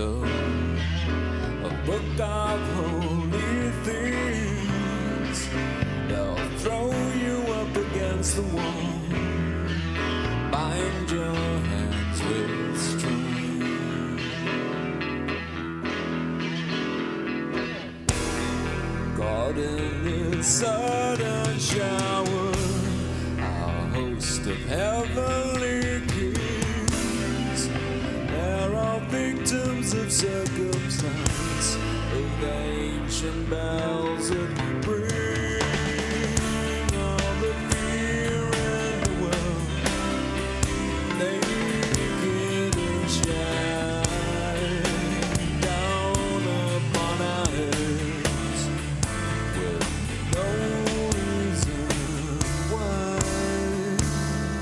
window, a book of holy things. They'll throw you up against the wall, bind your hands with string. Caught in this sudden shower, a host of heavenly kings. They're all victims of circumstance, of the ancient bells of